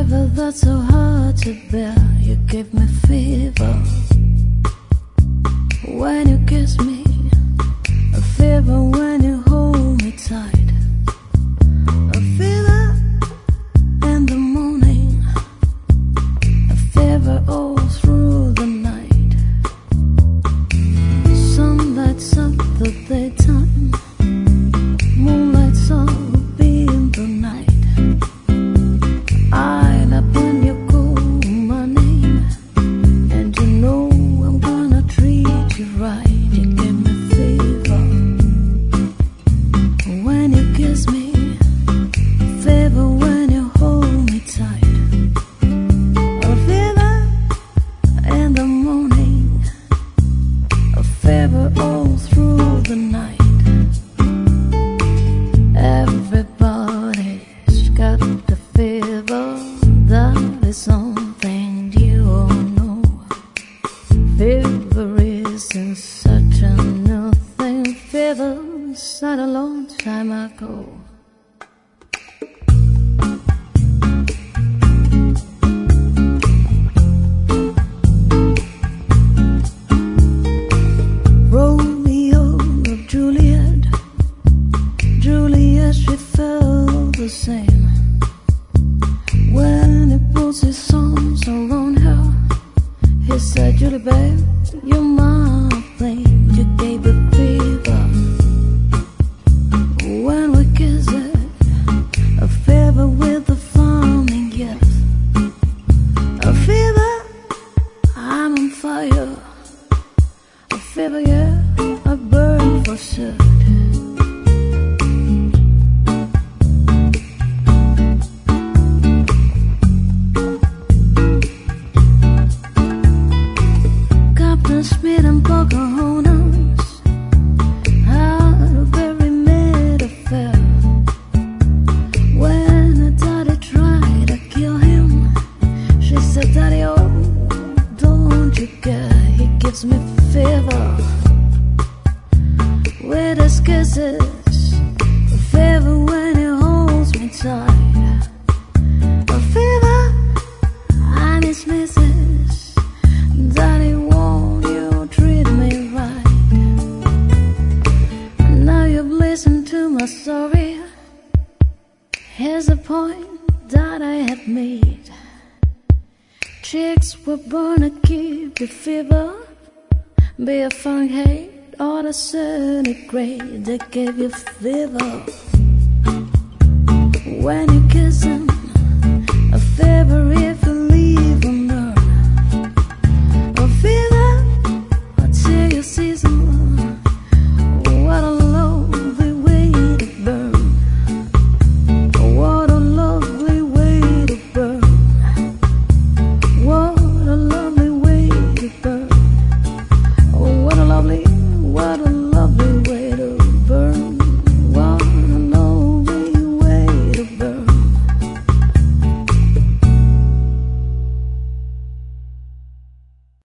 fever that's so hard to bear. You give me fever when you kiss me, a fever when you hold me tight, a fever in the morning, a fever all through the night. Sun lights up the daytime, moon lights up in the night. I love when you call my name, and you know I'm gonna treat you right. You give me fever when you kiss me, fever when you hold me tight, a fever in the morning, a fever all through the night. Everybody's got the fever, that is something you all know. Fever isn't such a new thing, fever started a long time ago. Romeo of Juliet, Juliet, she felt the same when he puts his arms around her. He said, Julie, babe, you're my flame. You gave me fever when we kissed it, a fever with a flaming yes, a fever, I'm on fire, a fever, yeah, I burn for sure. Smith and Pocahontas had a very mad affair. When her daddy tried to kill him, she said, Daddy, oh, don't you care? He gives me fever with his kisses, a fever when he holds me tight, a fever, I'm his missus. Daddy, won't you treat me right? Now you've listened to my story. Here's the point that I have made. Chicks were born to keep the fever, be a Fahrenheit or a centigrade. They give you fever when you kiss them,